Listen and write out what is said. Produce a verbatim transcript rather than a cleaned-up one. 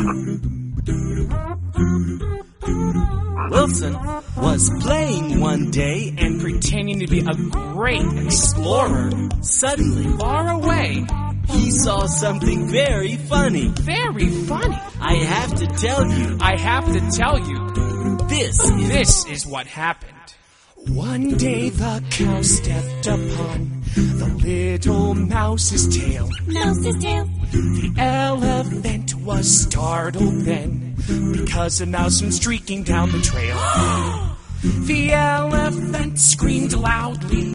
Wilson was playing one day and pretending to be a great explorer. Suddenly, Far away. he saw something very funny. Very funny. I have to tell you, I have to tell you, this is... this is what happened. One day the cow stepped upon the little mouse's tail. Mouse's tail. The elephant was startled then, because a mouse went streaking down the trail. The elephant screamed loudly.